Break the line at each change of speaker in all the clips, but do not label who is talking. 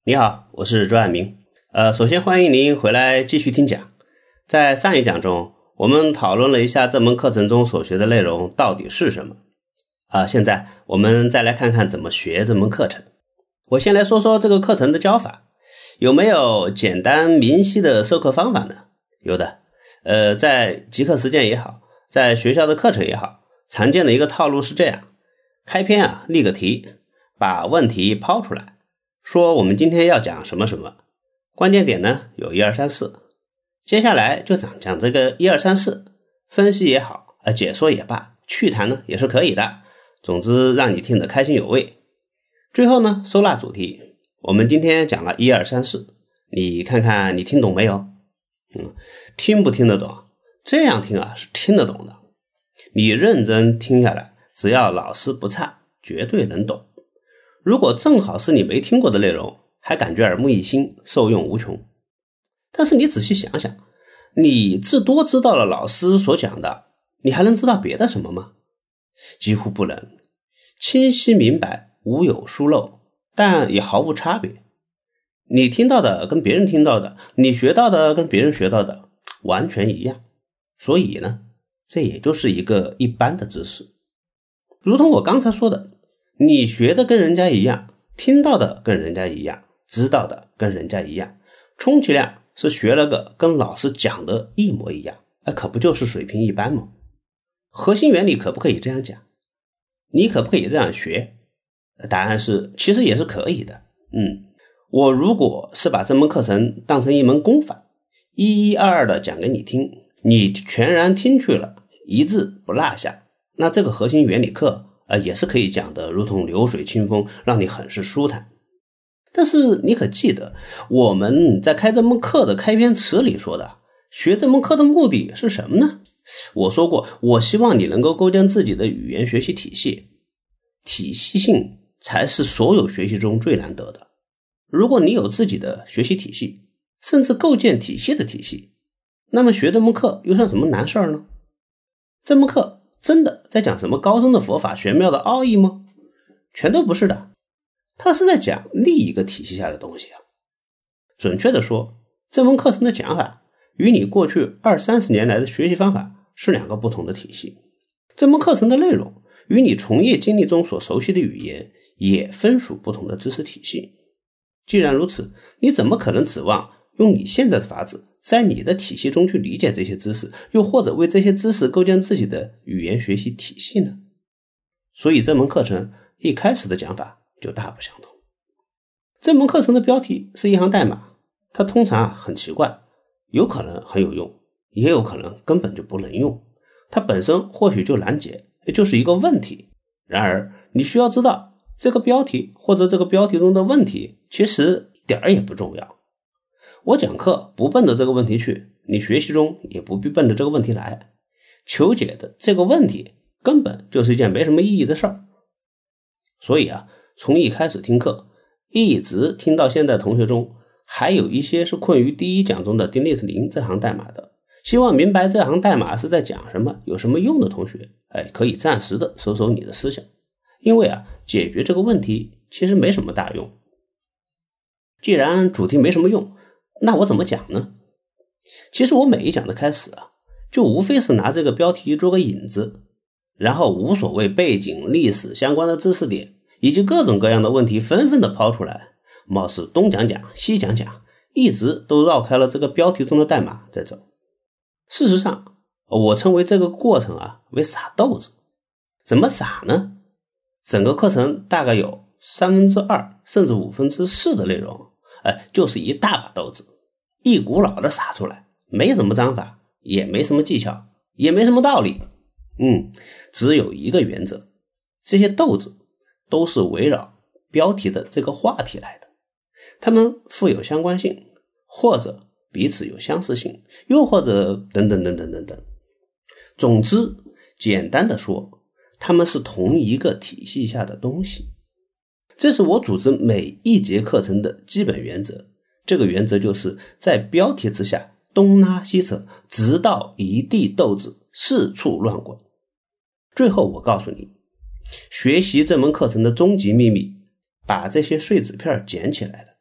你好，我是周爱明。首先欢迎您回来继续听讲。在上一讲中，我们讨论了一下这门课程中所学的内容到底是什么。现在我们再来看看怎么学这门课程。我先来说说这个课程的教法，有没有简单明晰的授课方法呢？有的。在极客实践也好，在学校的课程也好，常见的一个套路是这样：开篇立个题，把问题抛出来，说我们今天要讲什么什么，关键点呢有1、2、3、4，接下来就讲这个1、2、3、4，分析也好，解说也罢，趣谈呢也是可以的，总之让你听得开心有味。最后呢收纳主题，我们今天讲了1、2、3、4，你看看你听懂没有？听不听得懂？这样听是听得懂的，你认真听下来，只要老师不差，绝对能懂。如果正好是你没听过的内容，还感觉耳目一新，受用无穷。但是你仔细想想，你至多知道了老师所讲的，你还能知道别的什么吗？几乎不能。清晰明白，无有疏漏，但也毫无差别。你听到的跟别人听到的，你学到的跟别人学到的完全一样。所以呢，这也就是一个一般的知识。如同我刚才说的，你学的跟人家一样，听到的跟人家一样，知道的跟人家一样，充其量是学了个跟老师讲的一模一样，可不就是水平一般吗？核心原理可不可以这样讲？你可不可以这样学？答案是其实也是可以的。我如果是把这门课程当成一门功法，一一二二的讲给你听，你全然听去了，一字不落下，那这个核心原理课也是可以讲的如同流水清风，让你很是舒坦。但是你可记得我们在开这门课的开篇词里说的，学这门课的目的是什么呢？我说过，我希望你能够构建自己的语言学习体系，体系性才是所有学习中最难得的。如果你有自己的学习体系，甚至构建体系的体系，那么学这门课又算什么难事儿呢？这门课真的在讲什么高深的佛法玄妙的奥义吗？全都不是的，它是在讲另一个体系下的东西啊。准确的说，这门课程的讲法与你过去20、30年来的学习方法是2个不同的体系。这门课程的内容与你从业经历中所熟悉的语言也分属不同的知识体系。既然如此，你怎么可能指望用你现在的法子在你的体系中去理解这些知识，又或者为这些知识构建自己的语言学习体系呢？所以这门课程一开始的讲法就大不相同。这门课程的标题是一行代码，它通常很奇怪，有可能很有用，也有可能根本就不能用，它本身或许就难解，也就是一个问题。然而你需要知道，这个标题或者这个标题中的问题其实一点也不重要。我讲课不奔着这个问题去，你学习中也不必奔着这个问题来。求解的这个问题根本就是一件没什么意义的事儿。所以从一开始听课一直听到现在，同学中还有一些是困于第一讲中的 delete 0这行代码的，希望明白这行代码是在讲什么，有什么用的同学，可以暂时的收收你的思想。因为解决这个问题其实没什么大用。既然主题没什么用，那我怎么讲呢？其实我每一讲的开始就无非是拿这个标题做个引子，然后无所谓背景历史相关的知识点以及各种各样的问题纷纷的抛出来，貌似东讲讲西讲讲，一直都绕开了这个标题中的代码在走。事实上我称为这个过程为撒豆子。怎么撒呢？整个课程大概有2/3甚至4/5的内容就是一大把豆子，一股脑的撒出来，没什么章法，也没什么技巧，也没什么道理。只有一个原则，这些豆子都是围绕标题的这个话题来的，它们富有相关性，或者彼此有相似性，又或者等等等等等等。总之简单的说，它们是同一个体系下的东西。这是我组织每一节课程的基本原则，这个原则就是在标题之下东拉西扯，直到一地豆子四处乱滚。最后我告诉你，学习这门课程的终极秘密，把这些碎纸片捡起来了，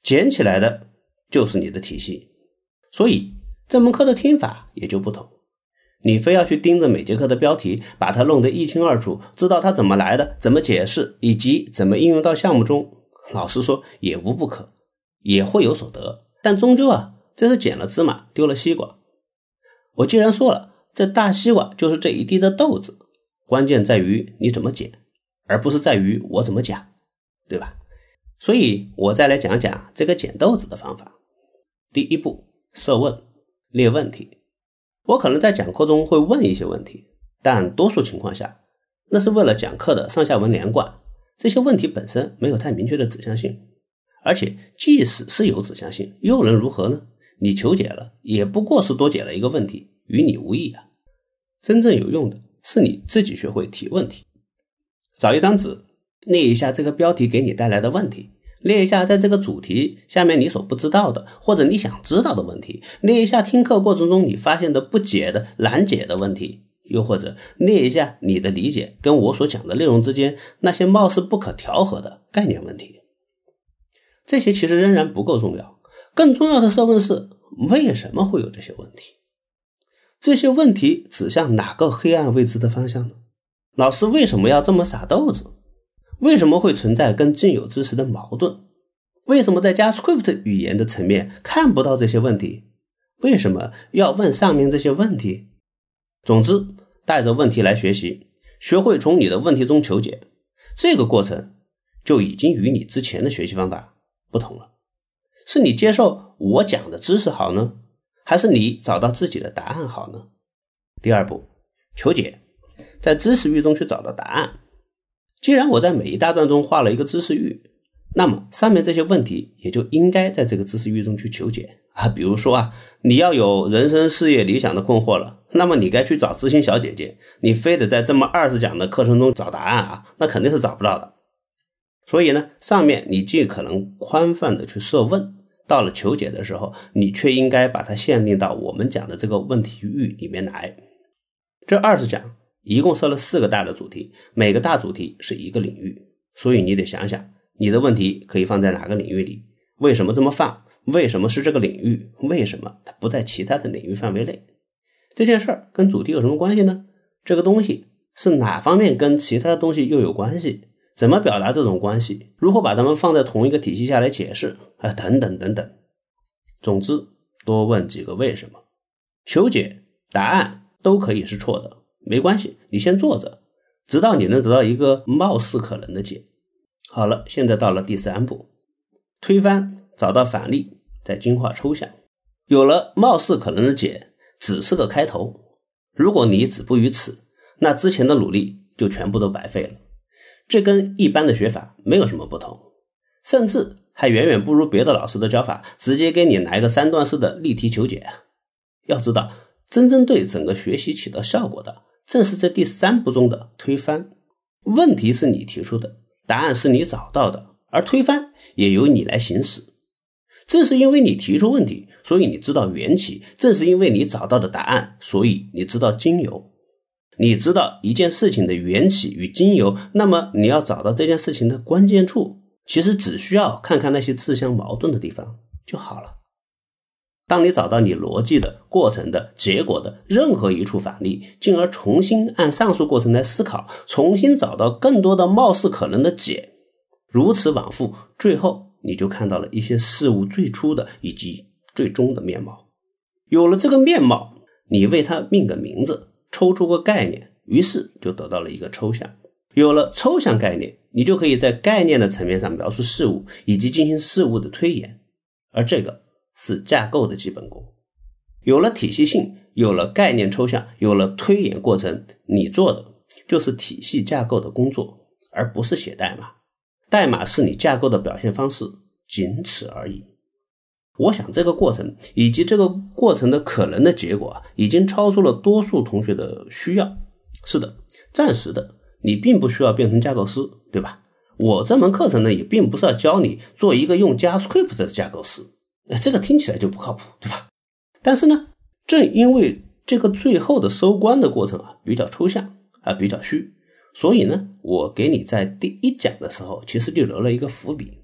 捡起来的就是你的体系。所以这门课的听法也就不同，你非要去盯着每节课的标题，把它弄得一清二楚，知道它怎么来的，怎么解释，以及怎么应用到项目中，老实说也无不可，也会有所得，但终究这是捡了芝麻丢了西瓜。我既然说了，这大西瓜就是这一地的豆子，关键在于你怎么捡，而不是在于我怎么讲，对吧？所以我再来讲讲这个捡豆子的方法。第一步，设问，列问题。我可能在讲课中会问一些问题，但多数情况下那是为了讲课的上下文连贯，这些问题本身没有太明确的指向性，而且即使是有指向性又能如何呢？你求解了也不过是多解了一个问题，与你无益啊。真正有用的是你自己学会提问题，找一张纸，列一下这个标题给你带来的问题，列一下在这个主题下面你所不知道的或者你想知道的问题，列一下听课过程中你发现的不解的难解的问题，又或者列一下你的理解跟我所讲的内容之间那些貌似不可调和的概念问题。这些其实仍然不够重要，更重要的设问是为什么会有这些问题？这些问题指向哪个黑暗未知的方向呢？老师为什么要这么撒豆子？为什么会存在跟既有知识的矛盾？为什么在 JavaScript 语言的层面看不到这些问题？为什么要问上面这些问题？总之，带着问题来学习，学会从你的问题中求解，这个过程就已经与你之前的学习方法不同了。是你接受我讲的知识好呢，还是你找到自己的答案好呢？第二步，求解，在知识域中去找到答案。既然我在每一大段中画了一个知识域，那么上面这些问题也就应该在这个知识域中去求解比如说你要有人生事业理想的困惑了，那么你该去找知心小姐姐，你非得在这么20讲的课程中找答案那肯定是找不到的。所以呢，上面你尽可能宽泛的去设问，到了求解的时候，你却应该把它限定到我们讲的这个问题域里面来。这20讲一共设了4个大的主题，每个大主题是一个领域，所以你得想想你的问题可以放在哪个领域里，为什么这么放，为什么是这个领域，为什么它不在其他的领域范围内。这件事儿跟主题有什么关系呢？这个东西是哪方面跟其他的东西又有关系，怎么表达这种关系，如何把它们放在同一个体系下来解释等等等等。总之，多问几个为什么，求解答案都可以是错的，没关系，你先做着，直到你能得到一个貌似可能的解。好了，现在到了第3步，推翻，找到反例，再精化抽象。有了貌似可能的解，只是个开头，如果你止步于此，那之前的努力就全部都白费了。这跟一般的学法没有什么不同，甚至还远远不如别的老师的教法直接给你来个3段式的例题求解。要知道，真正对整个学习起到效果的正是这第3步中的推翻。问题是你提出的，答案是你找到的，而推翻也由你来行使。正是因为你提出问题，所以你知道缘起，正是因为你找到的答案，所以你知道经由。你知道一件事情的缘起与经由，那么你要找到这件事情的关键处，其实只需要看看那些自相矛盾的地方就好了。当你找到你逻辑的、过程的、结果的任何一处反例，进而重新按上述过程来思考，重新找到更多的貌似可能的解，如此往复，最后你就看到了一些事物最初的以及最终的面貌。有了这个面貌，你为它命个名字，抽出个概念，于是就得到了一个抽象。有了抽象概念，你就可以在概念的层面上描述事物，以及进行事物的推演，而这个是架构的基本功。有了体系性，有了概念抽象，有了推演过程，你做的就是体系架构的工作，而不是写代码。代码是你架构的表现方式，仅此而已。我想这个过程以及这个过程的可能的结果已经超出了多数同学的需要。是的，暂时的，你并不需要变成架构师，对吧？我这门课程呢，也并不是要教你做一个用 JavaScript 的架构师，这个听起来就不靠谱，对吧？但是呢，正因为这个最后的收官的过程比较抽象比较虚，所以呢，我给你在第1讲的时候其实就留了一个伏笔。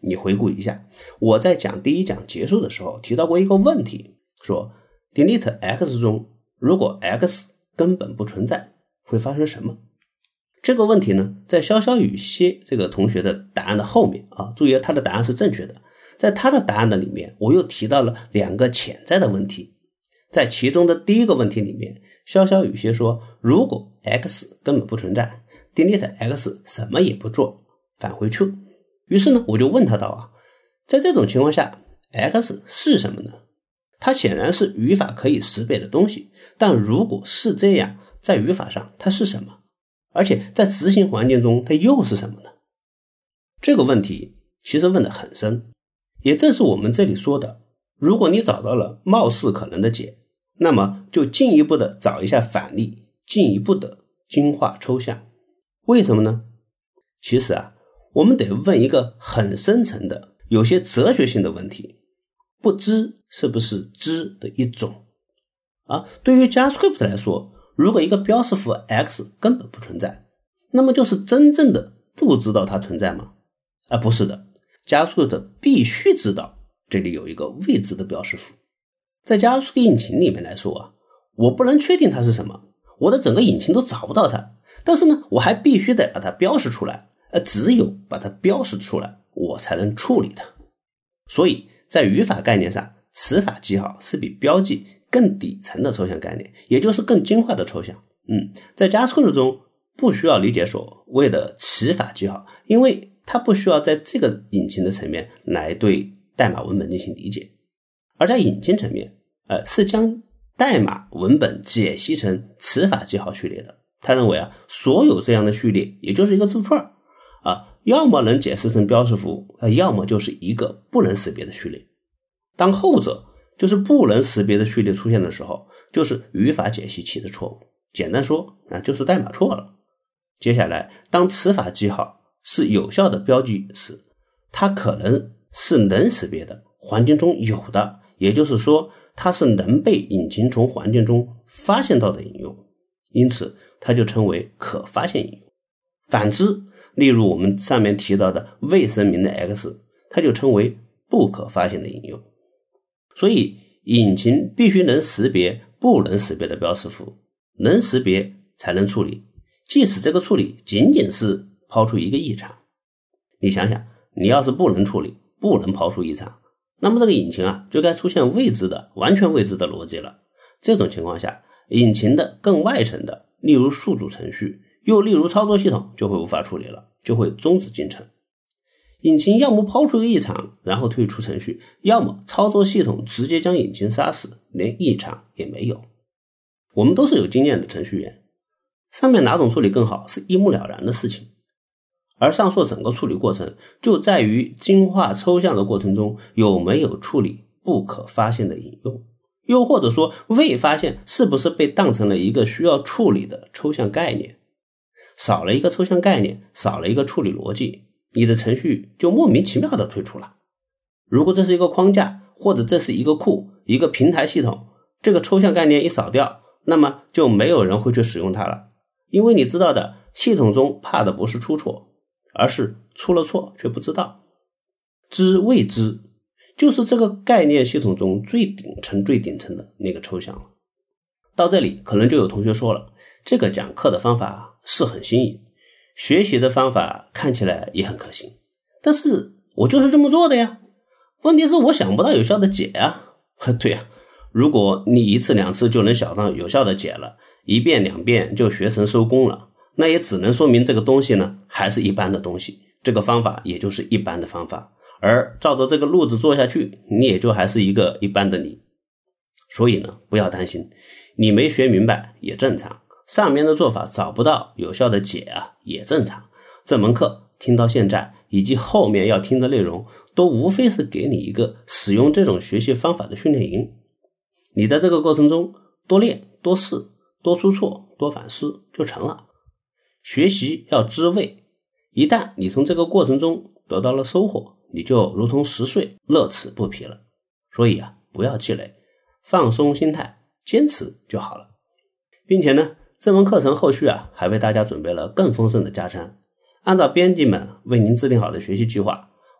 你回顾一下，我在讲第一讲结束的时候提到过一个问题，说 delete x 中如果 x 根本不存在会发生什么？这个问题呢，在潇潇雨歇这个同学的答案的后面啊，注意他的答案是正确的。在他的答案的里面，我又提到了2个潜在的问题。在其中的第一个问题里面，潇潇雨歇说，如果 x 根本不存在 delete x 什么也不做，返回 true。 于是呢，我就问他到啊，在这种情况下 x 是什么呢？它显然是语法可以识别的东西，但如果是这样，在语法上它是什么？而且在执行环境中它又是什么呢？这个问题其实问得很深，也正是我们这里说的，如果你找到了貌似可能的解，那么就进一步的找一下反例，进一步的精化抽象。为什么呢？其实啊，我们得问一个很深层的有些哲学性的问题，不知是不是知的一种啊？对于 JavaScript 来说，如果一个标识符 x 根本不存在，那么就是真正的不知道它存在吗？不是的， JavaScript 必须知道这里有一个未知的标识符。在 JavaScript 引擎里面来说啊，我不能确定它是什么，我的整个引擎都找不到它，但是呢，我还必须得把它标识出来，只有把它标识出来，我才能处理它。所以在语法概念上，词法记号是比标记更底层的抽象概念，也就是更精化的抽象。在 JavaScript 中不需要理解所谓的词法记号，因为它不需要在这个引擎的层面来对代码文本进行理解，而在引擎层面是将代码文本解析成词法记号序列的。他认为啊，所有这样的序列也就是一个字串要么能解释成标识符，要么就是一个不能识别的序列。当后者就是不能识别的序列出现的时候，就是语法解析器的错误，简单说就是代码错了。接下来当词法记号是有效的标记时，它可能是能识别的，环境中有的，也就是说它是能被引擎从环境中发现到的引用，因此它就称为可发现引用。反之，例如我们上面提到的未声明的 x， 它就称为不可发现的引用。所以引擎必须能识别不能识别的标识符，能识别才能处理，即使这个处理仅仅是抛出一个异常。你想想，你要是不能处理，不能抛出异常，那么这个引擎就该出现未知的完全未知的逻辑了。这种情况下，引擎的更外层的，例如数组程序，又例如操作系统，就会无法处理了，就会终止进程。引擎要么抛出一个异常然后退出程序，要么操作系统直接将引擎杀死，连异常也没有。我们都是有经验的程序员，上面哪种处理更好是一目了然的事情。而上述整个处理过程就在于精化抽象的过程中有没有处理不可发现的引用，又或者说未发现是不是被当成了一个需要处理的抽象概念。少了一个抽象概念，少了一个处理逻辑，你的程序就莫名其妙的退出了。如果这是一个框架，或者这是一个库，一个平台系统，这个抽象概念一扫掉，那么就没有人会去使用它了。因为你知道的，系统中怕的不是出错，而是出了错却不知道。知未知就是这个概念系统中最顶层的那个抽象了。到这里可能就有同学说了，这个讲课的方法是很新颖，学习的方法看起来也很可行，但是我就是这么做的呀，问题是我想不到有效的解啊。对啊，如果你一次两次就能想到有效的解了，一遍两遍就学成收工了，那也只能说明这个东西呢还是一般的东西，这个方法也就是一般的方法，而照着这个路子做下去，你也就还是一个一般的你。所以呢，不要担心，你没学明白也正常，上面的做法找不到有效的解也正常。这门课听到现在以及后面要听的内容都无非是给你一个使用这种学习方法的训练营，你在这个过程中多练多试多出错多反思就成了。学习要知味，一旦你从这个过程中得到了收获，你就如同10岁乐此不疲了。所以不要气馁，放松心态，坚持就好了。并且呢，这门课程后续还为大家准备了更丰盛的加餐。按照编辑们为您制定好的学习计划，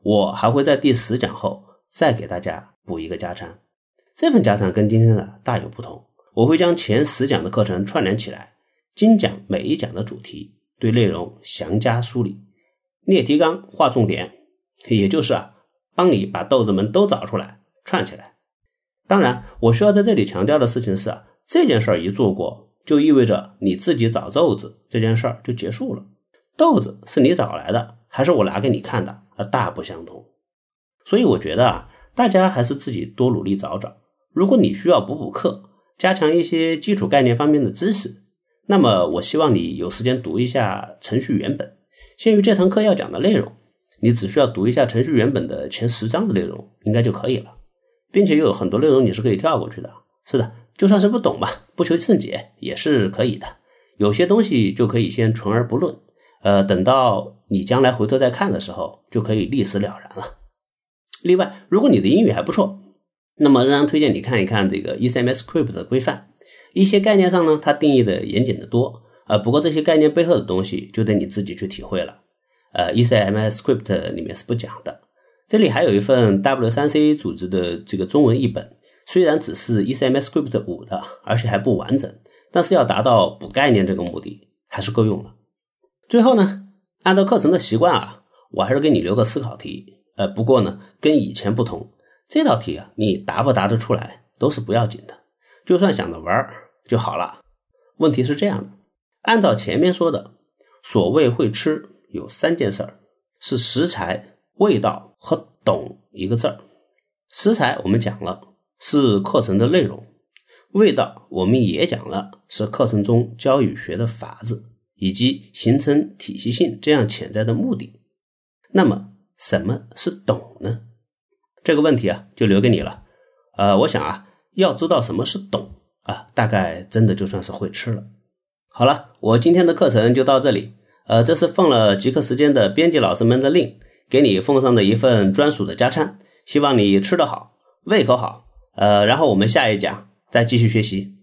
我还会在第10讲后再给大家补一个加餐。这份加餐跟今天的大有不同，我会将前10讲的课程串联起来，精讲每一讲的主题，对内容详加梳理，列提纲划重点，也就是帮你把豆子们都找出来串起来。当然我需要在这里强调的事情是这件事儿一做过，就意味着你自己找豆子这件事儿就结束了。豆子是你找来的还是我拿给你看的大不相同。所以我觉得大家还是自己多努力找找。如果你需要补课，加强一些基础概念方面的知识，那么我希望你有时间读一下程序原本。限于这堂课要讲的内容，你只需要读一下程序原本的前10章的内容应该就可以了，并且又有很多内容你是可以跳过去的。是的，就算是不懂吧，不求甚解也是可以的。有些东西就可以先存而不论，等到你将来回头再看的时候就可以立时了然了。另外，如果你的英语还不错，那么仍然推荐你看一看这个 ECMAScript 的规范。一些概念上呢，它定义的严谨的多，不过这些概念背后的东西就得你自己去体会了。ECMAScript 里面是不讲的。这里还有一份 W3C 组织的这个中文译本，虽然只是 ECMAScript 5的，而且还不完整，但是要达到补概念这个目的还是够用了。最后呢，按照课程的习惯我还是给你留个思考题，不过呢跟以前不同，这道题你答不答得出来都是不要紧的，就算想着玩就好了。问题是这样的，按照前面说的，所谓会吃有3件事儿，是食材、味道和懂一个字儿。食材我们讲了是课程的内容，味道我们也讲了是课程中教语学的法子，以及形成体系性这样潜在的目的。那么什么是懂呢？这个问题就留给你了。我想要知道什么是懂大概真的就算是会吃了。好了，我今天的课程就到这里。这是奉了极客时间的编辑老师们的令，给你奉上的一份专属的加餐，希望你吃得好，胃口好。然后我们下一讲再继续学习。